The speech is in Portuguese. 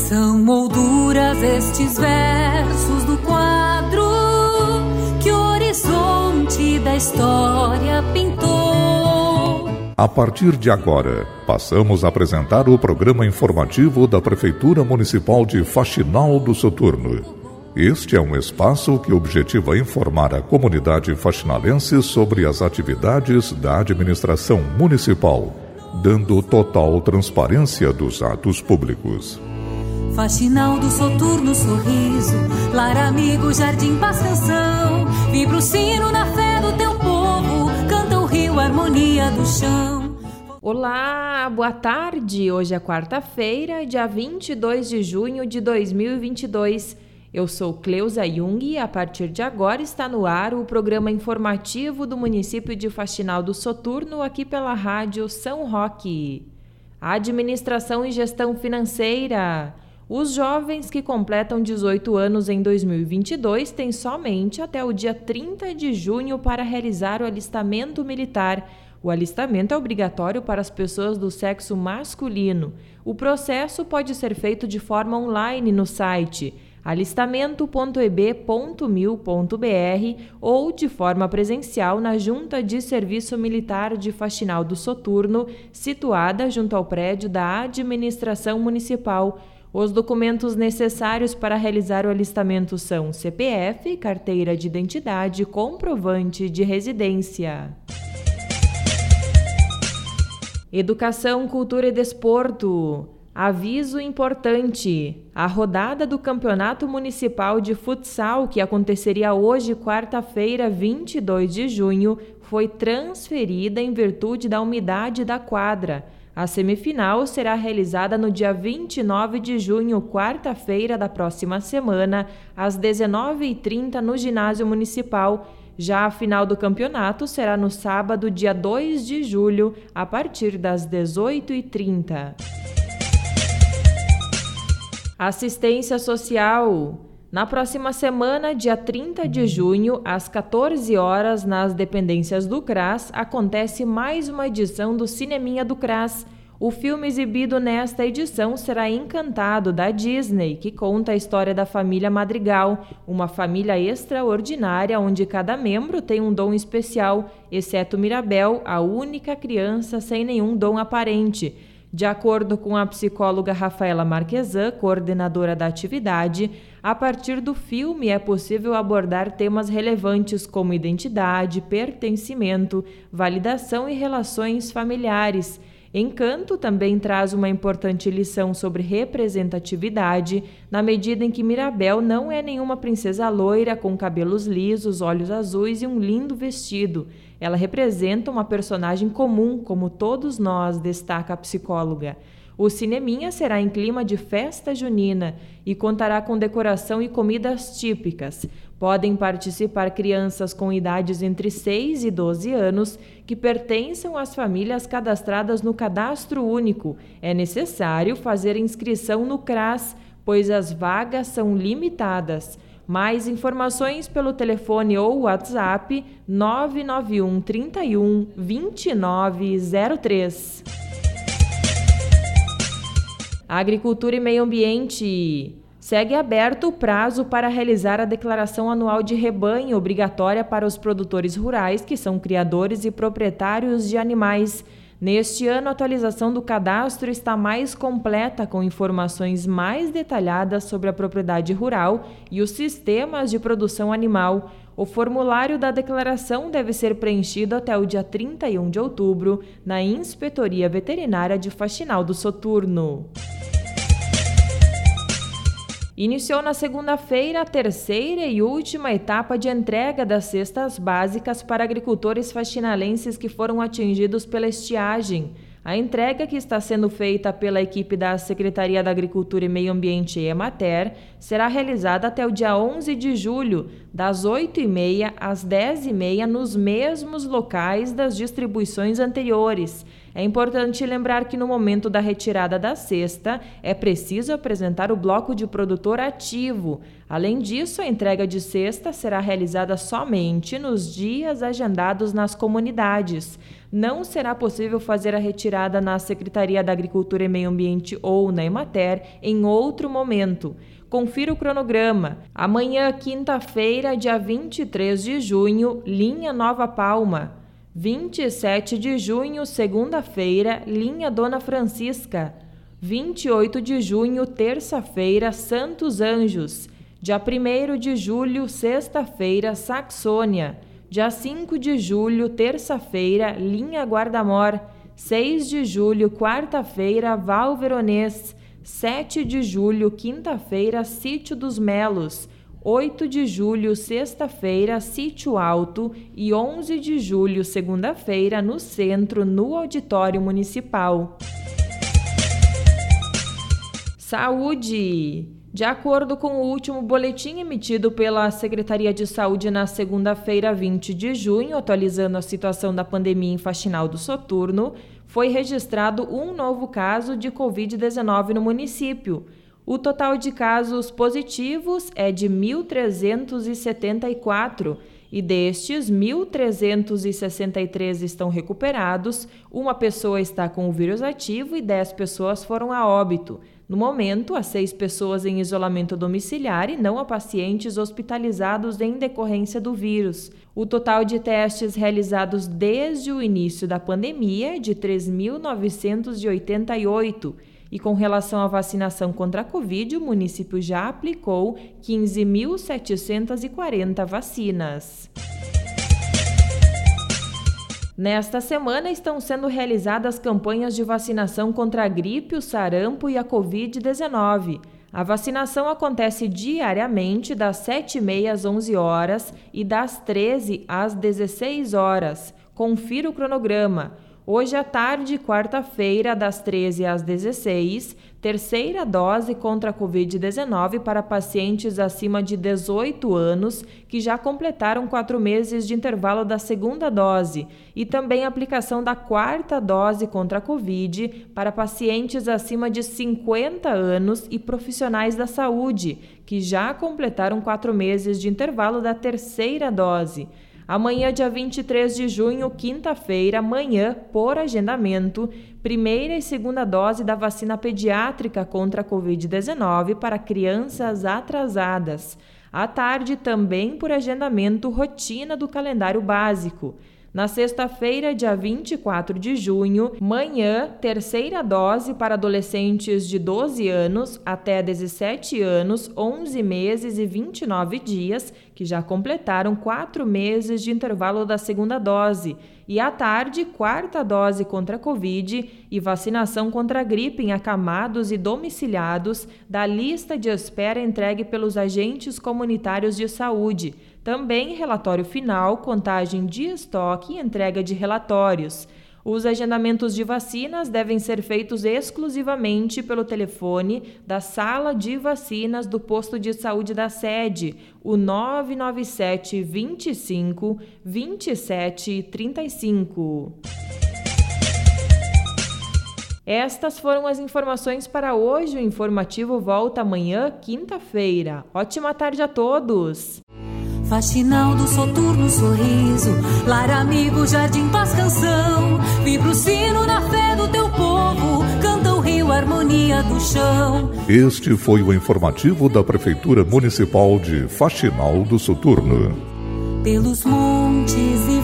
São molduras estes versos do quadro que o horizonte da história pintou. A partir de agora, passamos a apresentar o programa informativo da Prefeitura Municipal de Faxinal do Soturno. Este é um espaço que objetiva informar a comunidade faxinalense sobre as atividades da administração municipal, dando total transparência dos atos públicos. Faxinal do Soturno, sorriso, lar amigo, jardim, paz, canção. Vibra o sino na fé do teu povo, canta o rio, harmonia do chão. Olá, boa tarde. Hoje é quarta-feira, dia 22 de junho de 2022. Eu sou Cleusa Jung e a partir de agora está no ar o programa informativo do município de Faxinal do Soturno, aqui pela rádio São Roque. Administração e gestão financeira. Os jovens que completam 18 anos em 2022 têm somente até o dia 30 de junho para realizar o alistamento militar. O alistamento é obrigatório para as pessoas do sexo masculino. O processo pode ser feito de forma online no site alistamento.eb.mil.br ou de forma presencial na Junta de Serviço Militar de Faxinal do Soturno, situada junto ao prédio da Administração Municipal. Os documentos necessários para realizar o alistamento são CPF, carteira de identidade, comprovante de residência. Educação, Cultura e Desporto. Aviso importante: a rodada do Campeonato Municipal de Futsal, que aconteceria hoje, quarta-feira, 22 de junho, foi transferida em virtude da umidade da quadra. A semifinal será realizada no dia 29 de junho, quarta-feira da próxima semana, às 19h30 no Ginásio Municipal. Já a final do campeonato será no sábado, dia 2 de julho, a partir das 18h30. Assistência Social. Na próxima semana, dia 30 de junho, às 14 horas, nas dependências do CRAS, acontece mais uma edição do Cineminha do CRAS. O filme exibido nesta edição será Encantado, da Disney, que conta a história da família Madrigal, uma família extraordinária onde cada membro tem um dom especial, exceto Mirabel, a única criança sem nenhum dom aparente. De acordo com a psicóloga Rafaela Marquesan, coordenadora da atividade, a partir do filme é possível abordar temas relevantes como identidade, pertencimento, validação e relações familiares. Encanto também traz uma importante lição sobre representatividade, na medida em que Mirabel não é nenhuma princesa loira com cabelos lisos, olhos azuis e um lindo vestido. Ela representa uma personagem comum, como todos nós, destaca a psicóloga. O Cineminha será em clima de festa junina e contará com decoração e comidas típicas. Podem participar crianças com idades entre 6 e 12 anos que pertençam às famílias cadastradas no Cadastro Único. É necessário fazer inscrição no CRAS, pois as vagas são limitadas. Mais informações pelo telefone ou WhatsApp 991 31 2903. Agricultura e Meio Ambiente. Segue aberto o prazo para realizar a declaração anual de rebanho obrigatória para os produtores rurais que são criadores e proprietários de animais. Neste ano, a atualização do cadastro está mais completa, com informações mais detalhadas sobre a propriedade rural e os sistemas de produção animal. O formulário da declaração deve ser preenchido até o dia 31 de outubro na Inspetoria Veterinária de Faxinal do Soturno. Iniciou na segunda-feira a terceira e última etapa de entrega das cestas básicas para agricultores faxinalenses que foram atingidos pela estiagem. A entrega, que está sendo feita pela equipe da Secretaria da Agricultura e Meio Ambiente Emater, será realizada até o dia 11 de julho, das 8h30 às 10h30, nos mesmos locais das distribuições anteriores. É importante lembrar que no momento da retirada da cesta, é preciso apresentar o bloco de produtor ativo. Além disso, a entrega de cesta será realizada somente nos dias agendados nas comunidades. não será possível fazer a retirada na Secretaria da Agricultura e Meio Ambiente ou na Emater em outro momento. Confira o cronograma. Amanhã, quinta-feira, dia 23 de junho, linha Nova Palma. 27 de junho, segunda-feira, linha Dona Francisca. 28 de junho, terça-feira, Santos Anjos. Dia 1º de julho, sexta-feira, Saxônia. Dia 5 de julho, terça-feira, linha Guarda-Mor. 6 de julho, quarta-feira, Val Veronês. 7 de julho, quinta-feira, Sítio dos Melos. 8 de julho, sexta-feira, Sítio Alto. E 11 de julho, segunda-feira, no centro, no Auditório Municipal. Saúde! De acordo com o último boletim emitido pela Secretaria de Saúde na segunda-feira, 20 de junho, atualizando a situação da pandemia em Faxinal do Soturno, foi registrado um novo caso de Covid-19 no município. O total de casos positivos é de 1.374 e destes, 1.363 estão recuperados, uma pessoa está com o vírus ativo e 10 pessoas foram a óbito. No momento, há 6 pessoas em isolamento domiciliar e não há pacientes hospitalizados em decorrência do vírus. O total de testes realizados desde o início da pandemia é de 3.988. E com relação à vacinação contra a Covid, o município já aplicou 15.740 vacinas. Nesta semana estão sendo realizadas campanhas de vacinação contra a gripe, o sarampo e a Covid-19. A vacinação acontece diariamente das 7h30 às 11 horas e das 13 às 16 horas. Confira o cronograma. Hoje à tarde, quarta-feira, das 13 às 16, terceira dose contra a Covid-19 para pacientes acima de 18 anos que já completaram 4 meses de intervalo da segunda dose e também aplicação da quarta dose contra a Covid para pacientes acima de 50 anos e profissionais da saúde que já completaram 4 meses de intervalo da terceira dose. Amanhã, dia 23 de junho, quinta-feira, amanhã, por agendamento, primeira e segunda dose da vacina pediátrica contra a Covid-19 para crianças atrasadas. À tarde, também por agendamento, rotina do calendário básico. Na sexta-feira, dia 24 de junho, manhã, terceira dose para adolescentes de 12 anos até 17 anos, 11 meses e 29 dias, que já completaram 4 meses de intervalo da segunda dose. E à tarde, quarta dose contra a Covid e vacinação contra a gripe em acamados e domiciliados da lista de espera entregue pelos agentes comunitários de saúde. Também relatório final, contagem de estoque e entrega de relatórios. Os agendamentos de vacinas devem ser feitos exclusivamente pelo telefone da Sala de Vacinas do Posto de Saúde da sede, o 997 25 27 35. Estas foram as informações para hoje. O informativo volta amanhã, quinta-feira. Ótima tarde a todos! Faxinal do Soturno, sorriso, lar amigo, jardim, paz, canção. Vibra o sino na fé do teu povo, canta o rio, harmonia do chão. Este foi o informativo da Prefeitura Municipal de Faxinal do Soturno. Pelos montes e